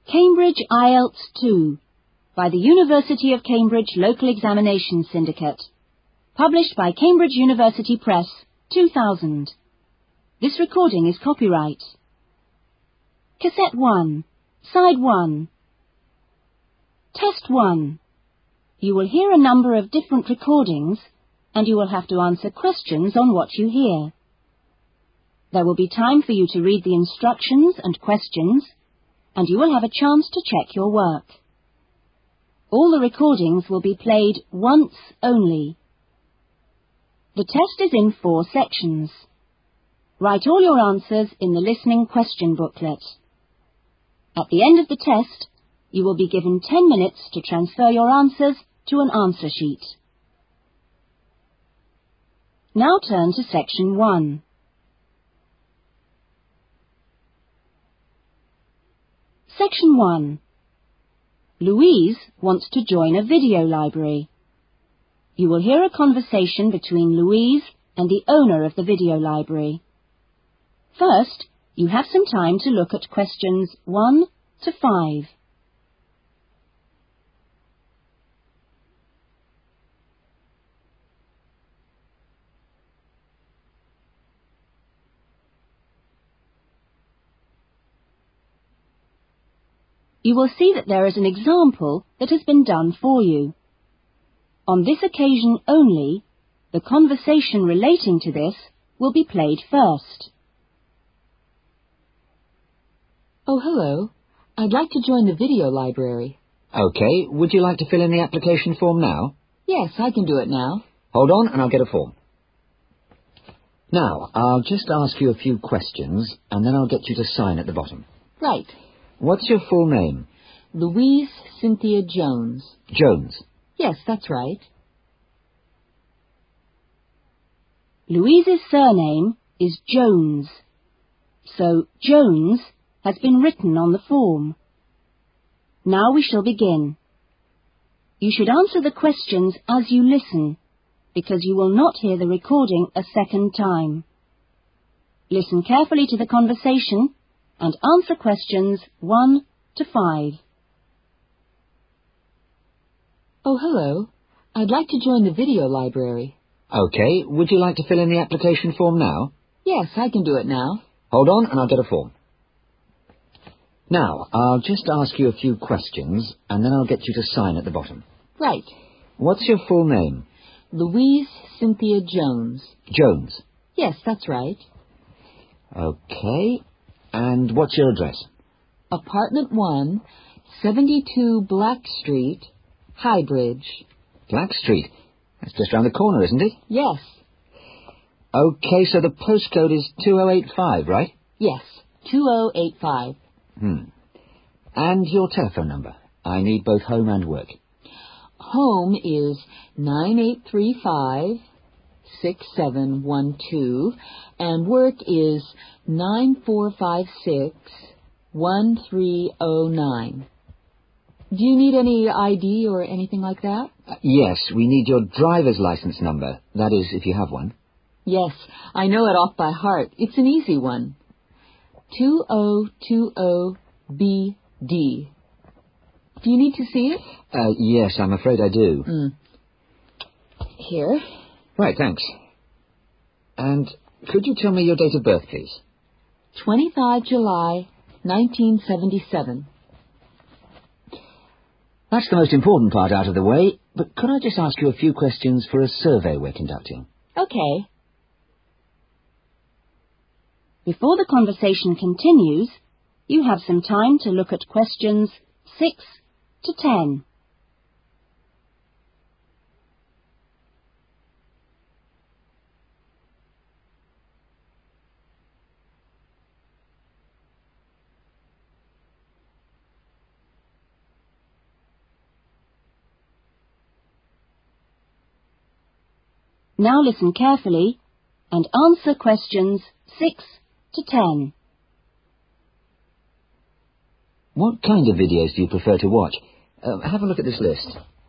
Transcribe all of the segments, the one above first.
Cambridge IELTS 2 by the University of Cambridge Local Examination Syndicate. Published by Cambridge University Press, 2000. This recording is copyright. Cassette 1, Side 1. Test 1. You will hear a number of different recordings and you will have to answer questions on what you hear. There will be time for you to read the instructions and questions, and you will have a chance to check your work. All the recordings will be played once only. The test is in 4 sections. Write all your answers in the listening question booklet. At the end of the test, you will be given 10 minutes to transfer your answers to an answer sheet. Now turn to section 1. Section 1. Louise wants to join a video library. You will hear a conversation between Louise and the owner of the video library. First, you have some time to look at questions 1 to 5. You will see that there is an example that has been done for you. On this occasion only, the conversation relating to this will be played first. Oh, hello. I'd like to join the video library. OK, would you like to fill in the application form now? Yes, I can do it now. Hold on and I'll get a form. Now, I'll just ask you a few questions and then I'll get you to sign at the bottom. Right. What's your full name? Louise Cynthia Jones. Jones. Yes, that's right. Louise's surname is Jones, so Jones has been written on the form. Now we shall begin. You should answer the questions as you listen, because you will not hear the recording a second time. Listen carefully to the conversation and answer questions 1 to 5. Oh, hello. I'd like to join the video library. OK, would you like to fill in the application form now? Yes, I can do it now. Hold on and I'll get a form. Now, I'll just ask you a few questions and then I'll get you to sign at the bottom. Right. What's your full name? Louise Cynthia Jones. Jones. Yes, that's right. OK. And what's your address? Apartment 1, 72 Black Street, Highbridge. Black Street? That's just round the corner, isn't it? Yes. OK, so the postcode is 2085, right? Yes, 2085. And your telephone number? I need both home and work. Home is 9835 6712, and work is 9456 1309. Do you need any ID or anything like that? Yes, we need your driver's license number. That is, if you have one. Yes, I know it off by heart. It's an easy one. 2020BD. Do you need to see it? Yes, I'm afraid I do. Here. Right, thanks. And could you tell me your date of birth, please? 25 July, 1977. That's the most important part out of the way, but could I just ask you a few questions for a survey we're conducting? Okay. Before the conversation continues, you have some time to look at questions 6 to 10. Now listen carefully and answer questions 6 to 10. What kind of videos do you prefer to watch? Have a look at this list.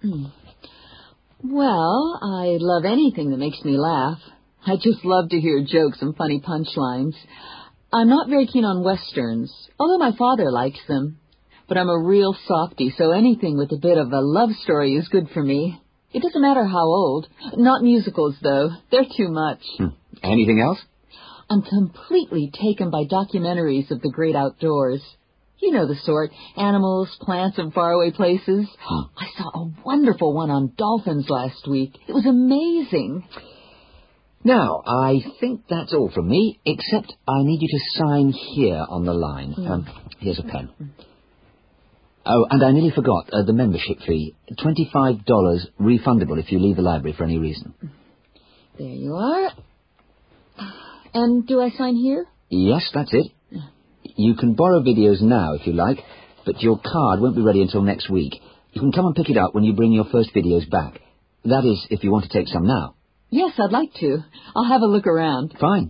Well, I love anything that makes me laugh. I just love to hear jokes and funny punchlines. I'm not very keen on westerns, although my father likes them. but I'm a real softie, so anything with a bit of a love story is good for me. It doesn't matter how old. Not musicals, though. They're too much. Anything else? I'm completely taken by documentaries of the great outdoors. You know the sort. Animals, plants, and faraway places. I saw a wonderful one on dolphins last week. It was amazing. Now, I think that's all from me, except I need you to sign here on the line. Here's a pen. Oh, and I nearly forgot the membership fee. $25 refundable if you leave the library for any reason. There you are. And do I sign here? Yes, that's it. You can borrow videos now if you like, but your card won't be ready until next week. You can come and pick it up when you bring your first videos back. That is, if you want to take some now. Yes, I'd like to. I'll have a look around. Fine.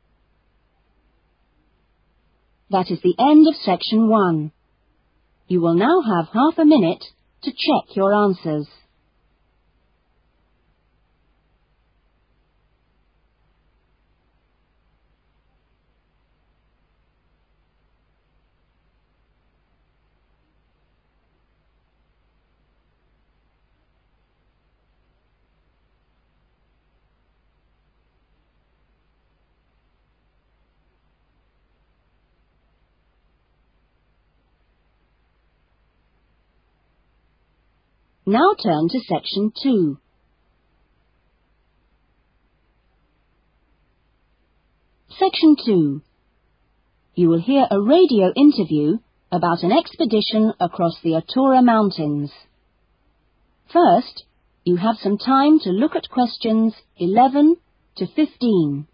That is the end of section 1. You will now have half a minute to check your answers. Now turn to section 2. Section 2. You will hear a radio interview about an expedition across the Atura Mountains. First, you have some time to look at questions 11 to 15.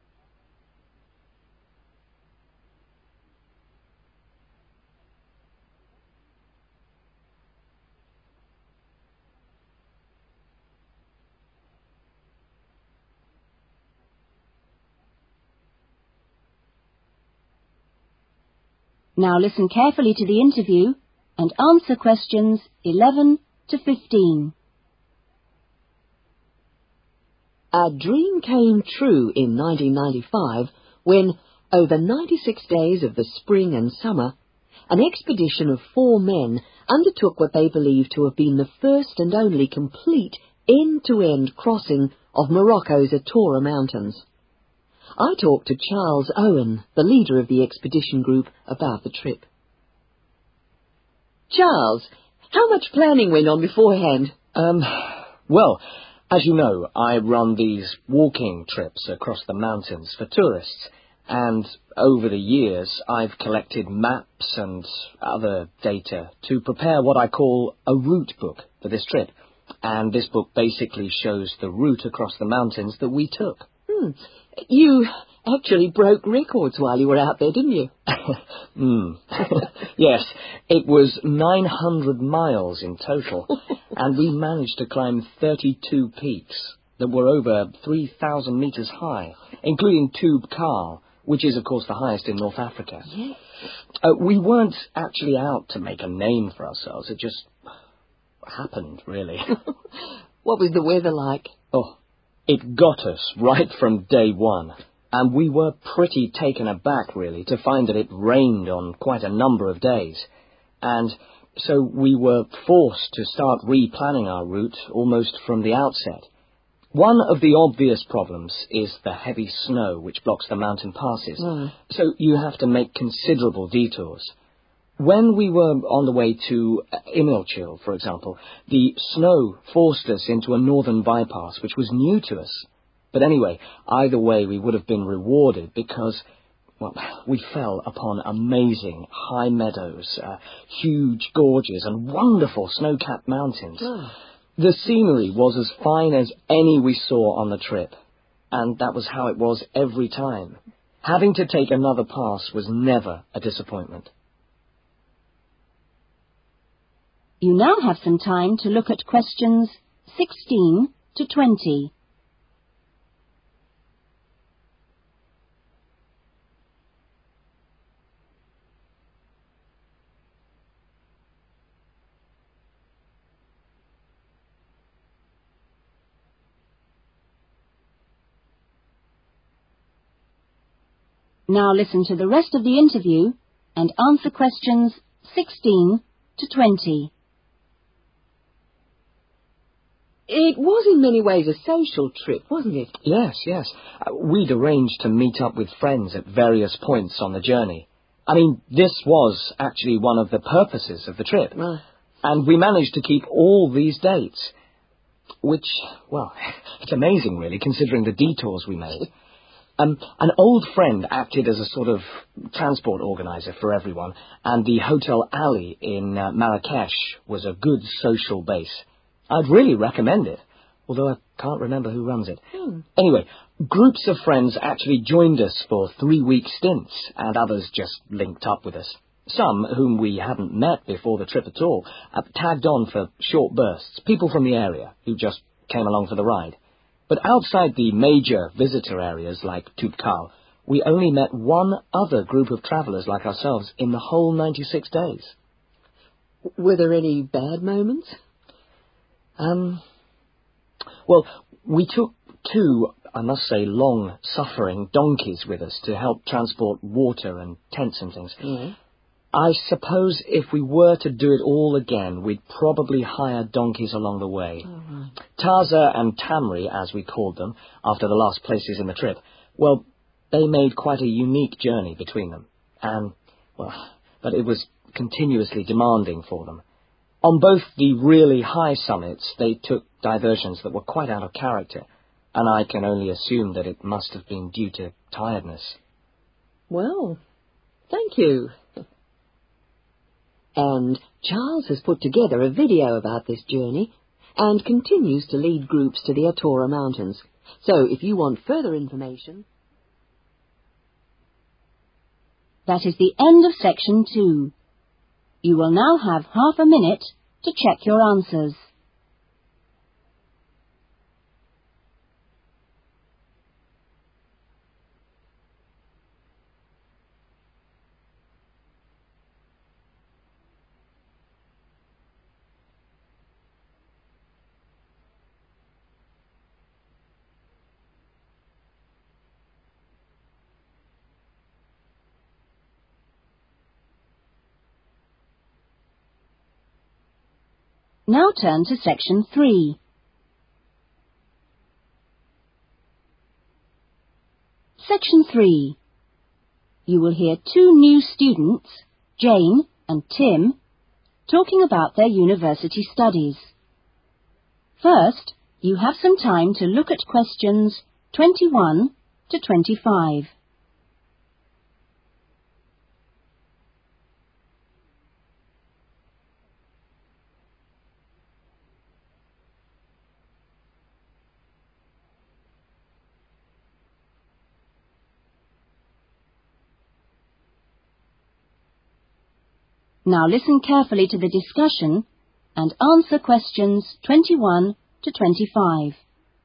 Now listen carefully to the interview and answer questions 11 to 15. A dream came true in 1995 when, over 96 days of the spring and summer, an expedition of 4 men undertook what they believed to have been the first and only complete end-to-end crossing of Morocco's Atura Mountains. I talked to Charles Owen, the leader of the expedition group, about the trip. Charles, how much planning went on beforehand? Well, as you know, I run these walking trips across the mountains for tourists, and over the years I've collected maps and other data to prepare what I call a route book for this trip. And this book basically shows the route across the mountains that we took. You actually broke records while you were out there, didn't you? Yes, it was 900 miles in total, and we managed to climb 32 peaks that were over 3,000 meters high, including Toub Kal, which is, of course, the highest in North Africa. Yes. We weren't actually out to make a name for ourselves. It just happened, really. What was the weather like? Oh, it got us right from day one, and we were pretty taken aback, really, to find that it rained on quite a number of days. And so we were forced to start replanning our route almost from the outset. One of the obvious problems is the heavy snow which blocks the mountain passes, so you have to make considerable detours. When we were on the way to Imilchil, for example, the snow forced us into a northern bypass, which was new to us. But anyway, either way, we would have been rewarded because, well, we fell upon amazing high meadows, huge gorges, and wonderful snow-capped mountains. The scenery was as fine as any we saw on the trip, and that was how it was every time. Having to take another pass was never a disappointment. You now have some time to look at questions 16 to 20. Now listen to the rest of the interview and answer questions 16 to 20. It was in many ways a social trip, wasn't it? Yes, yes. We'd arranged to meet up with friends at various points on the journey. I mean, this was actually one of the purposes of the trip. And we managed to keep all these dates. Which, well, it's amazing, really, considering the detours we made. An old friend acted as a sort of transport organizer for everyone, and the Hotel Ali in Marrakesh was a good social base. I'd really recommend it, although I can't remember who runs it. Anyway, groups of friends actually joined us for 3-week stints, and others just linked up with us. Some, whom we hadn't met before the trip at all, tagged on for short bursts, people from the area who just came along for the ride. But outside the major visitor areas like Toubkal, we only met one other group of travellers like ourselves in the whole 96 days. Were there any bad moments? Well, we took 2, I must say, long-suffering donkeys with us to help transport water and tents and things. I suppose if we were to do it all again, we'd probably hire donkeys along the way. Taza and Tamri, as we called them, after the last places in the trip, well, they made quite a unique journey between them. But it was continuously demanding for them. On both the really high summits, they took diversions that were quite out of character, and I can only assume that it must have been due to tiredness. Well, thank you. And Charles has put together a video about this journey and continues to lead groups to the Atora Mountains. So if you want further information... That is the end of section 2. You will now have half a minute to check your answers. Now turn to section 3. Section 3. You will hear 2 new students, Jane and Tim, talking about their university studies. First, you have some time to look at questions 21 to 25. Now listen carefully to the discussion and answer questions 21 to 25.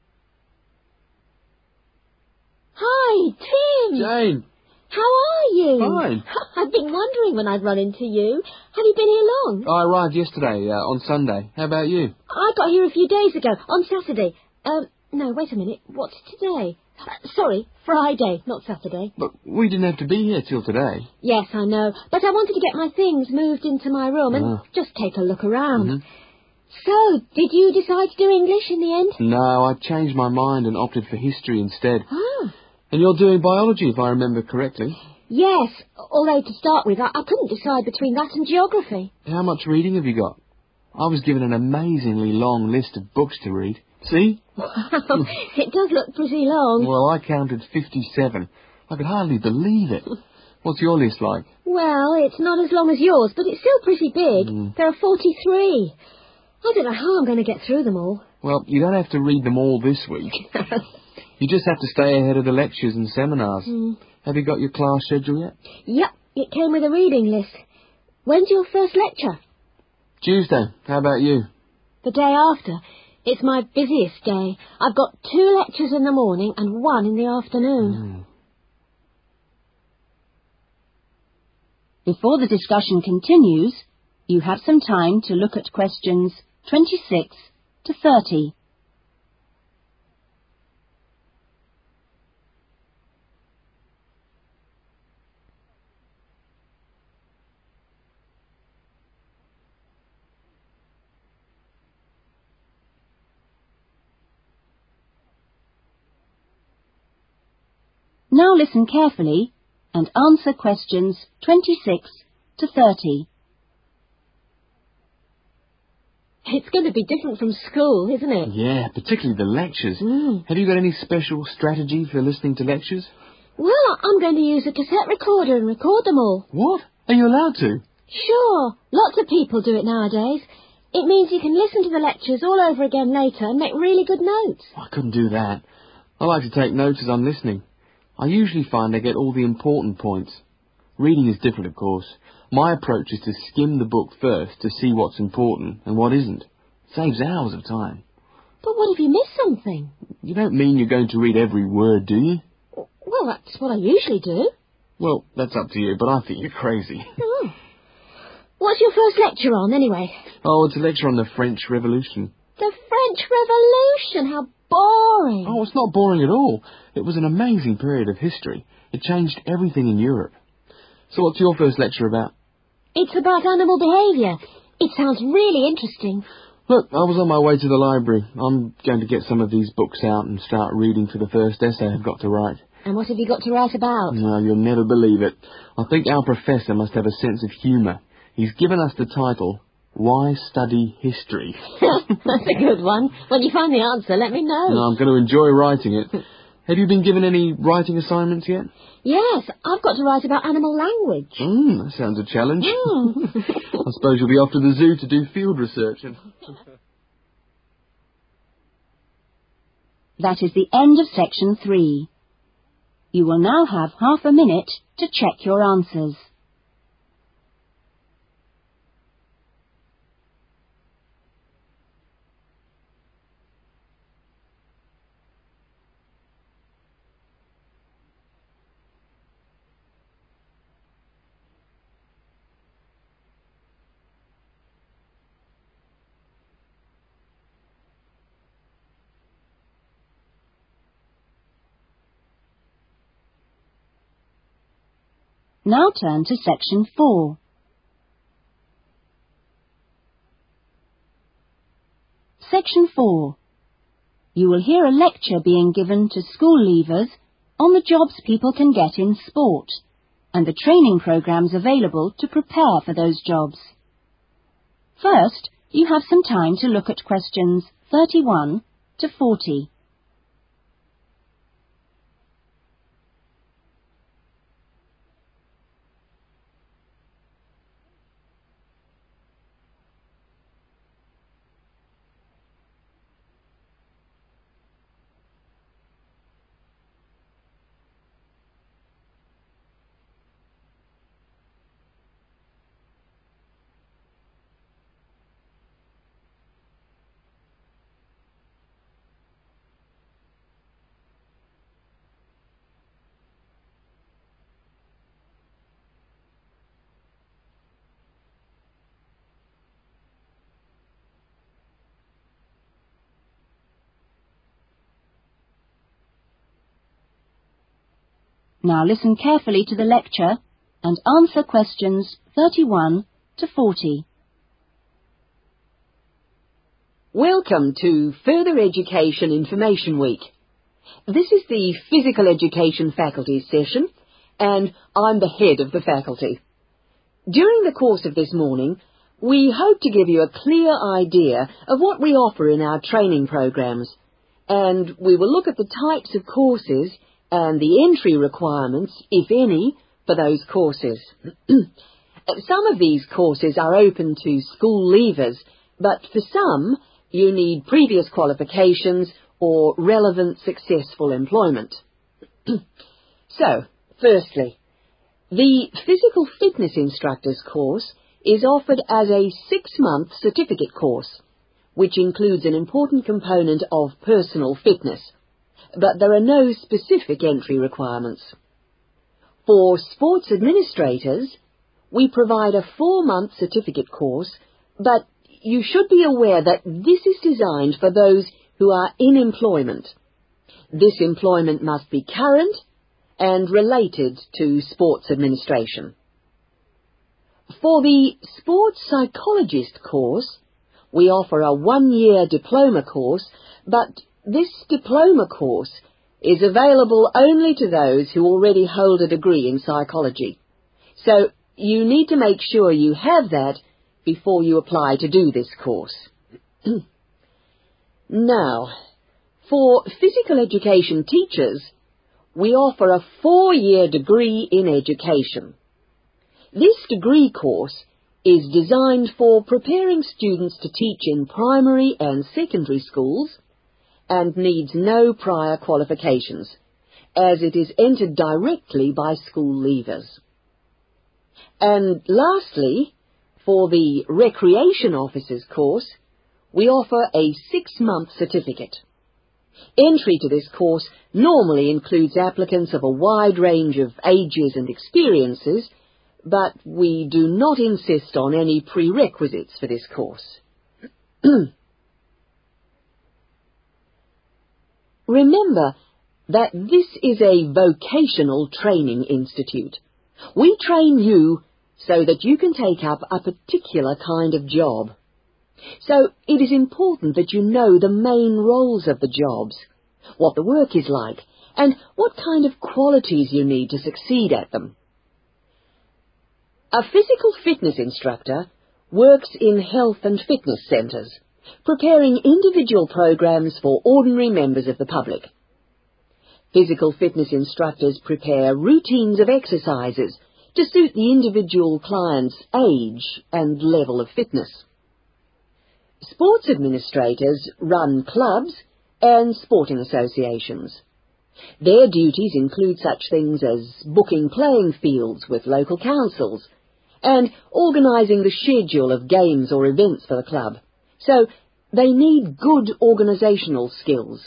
Hi, Tim! Jane! How are you? Fine. I've been wondering when I'd run into you. Have you been here long? I arrived yesterday, on Sunday. How about you? I got here a few days ago, on Saturday. No, wait a minute. What's today? Sorry, Friday, not Saturday. But we didn't have to be here till today. Yes, I know. But I wanted to get my things moved into my room and just take a look around. So, did you decide to do English in the end? No, I changed my mind and opted for history instead. Oh. And you're doing biology, if I remember correctly. Yes, although to start with, I couldn't decide between that and geography. How much reading have you got? I was given an amazingly long list of books to read. See? Wow, it does look pretty long. Well, I counted 57. I could hardly believe it. What's your list like? Well, it's not as long as yours, but it's still pretty big. There are 43. I don't know how I'm going to get through them all. Well, you don't have to read them all this week. You just have to stay ahead of the lectures and seminars. Have you got your class schedule yet? Yep, it came with a reading list. When's your first lecture? Tuesday. How about you? The day after. It's my busiest day. I've got 2 lectures in the morning and 1 in the afternoon. Before the discussion continues, you have some time to look at questions 26 to 30. Now listen carefully and answer questions 26 to 30. It's going to be different from school, isn't it? Yeah, particularly the lectures. Have you got any special strategy for listening to lectures? Well, I'm going to use a cassette recorder and record them all. What? Are you allowed to? Sure, lots of people do it nowadays. It means you can listen to the lectures all over again later and make really good notes. I couldn't do that. I like to take notes as I'm listening. I usually find I get all the important points. Reading is different, of course. My approach is to skim the book first to see what's important and what isn't. It saves hours of time. But what if you miss something? You don't mean you're going to read every word, do you? Well, that's what I usually do. Well, that's up to you, but I think you're crazy. Oh. What's your first lecture on, anyway? Oh, it's a lecture on the French Revolution. The French Revolution? How boring. Oh, it's not boring at all. It was an amazing period of history. It changed everything in Europe. So what's your first lecture about? It's about animal behaviour. It sounds really interesting. Look, I was on my way to the library. I'm going to get some of these books out and start reading for the first essay I've got to write. And what have you got to write about? No, you'll never believe it. I think our professor must have a sense of humour. He's given us the title, Why Study History? That's a good one. When you find the answer, let me know. No, I'm going to enjoy writing it. Have you been given any writing assignments yet? Yes, I've got to write about animal language. That sounds a challenge. I suppose you'll be off to the zoo to do field research. That is the end of section 3. You will now have half a minute to check your answers. Now turn to section 4. Section 4. You will hear a lecture being given to school leavers on the jobs people can get in sport and the training programs available to prepare for those jobs. First, you have some time to look at questions 31 to 40. Now listen carefully to the lecture and answer questions 31 to 40. Welcome to Further Education Information Week. This is the Physical Education Faculty session, and I'm the head of the faculty. During the course of this morning, we hope to give you a clear idea of what we offer in our training programs, and we will look at the types of courses and the entry requirements, if any, for those courses. Some of these courses are open to school leavers, but for some, you need previous qualifications or relevant successful employment. So, firstly, the Physical Fitness Instructors course is offered as a 6-month certificate course, which includes an important component of personal fitness, but there are no specific entry requirements. For sports administrators, we provide a 4-month certificate course, but you should be aware that this is designed for those who are in employment. This employment must be current and related to sports administration. For the sports psychologist course, we offer a 1-year diploma course, but this diploma course is available only to those who already hold a degree in psychology. So you need to make sure you have that before you apply to do this course. Now, for physical education teachers, we offer a 4-year degree in education. This degree course is designed for preparing students to teach in primary and secondary schools and needs no prior qualifications, as it is entered directly by school leavers. And lastly, for the recreation officers course, we offer a 6-month certificate. Entry to this course normally includes applicants of a wide range of ages and experiences, but we do not insist on any prerequisites for this course. Remember that this is a vocational training institute. We train you so that you can take up a particular kind of job. So it is important that you know the main roles of the jobs, what the work is like, and what kind of qualities you need to succeed at them. A physical fitness instructor works in health and fitness centres, preparing individual programs for ordinary members of the public. Physical fitness instructors prepare routines of exercises to suit the individual client's age and level of fitness. Sports administrators run clubs and sporting associations. Their duties include such things as booking playing fields with local councils and organising the schedule of games or events for the club. So they need good organisational skills.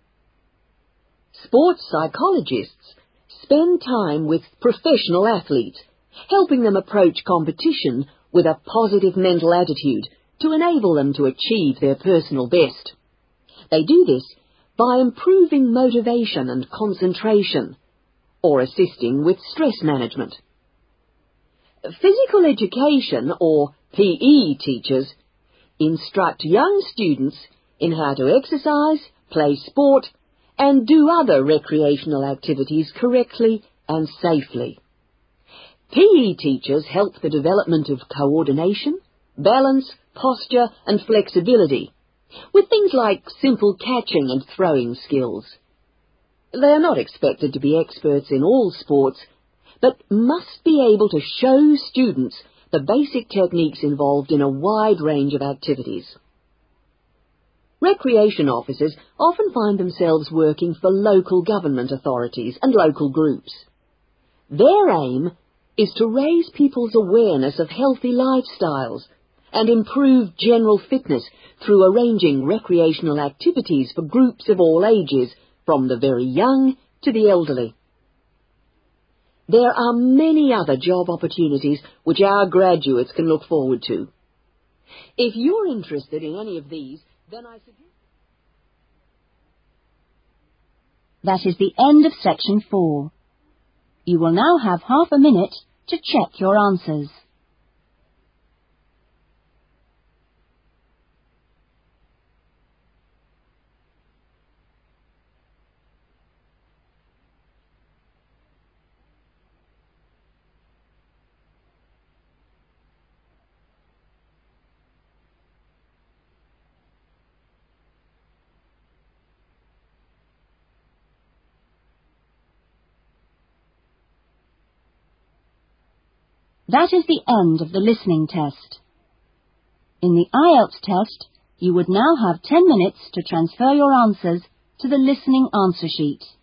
Sports psychologists spend time with professional athletes, helping them approach competition with a positive mental attitude to enable them to achieve their personal best. They do this by improving motivation and concentration, or assisting with stress management. Physical education, or PE teachers, instruct young students in how to exercise, play sport, and do other recreational activities correctly and safely. PE teachers help the development of coordination, balance, posture and flexibility, with things like simple catching and throwing skills. They are not expected to be experts in all sports, but must be able to show students the basic techniques involved in a wide range of activities. Recreation officers often find themselves working for local government authorities and local groups. Their aim is to raise people's awareness of healthy lifestyles and improve general fitness through arranging recreational activities for groups of all ages, from the very young to the elderly. There are many other job opportunities which our graduates can look forward to. If you're interested in any of these, then I suggest... That is the end of section 4. You will now have half a minute to check your answers. That is the end of the listening test. In the IELTS test, you would now have 10 minutes to transfer your answers to the listening answer sheet.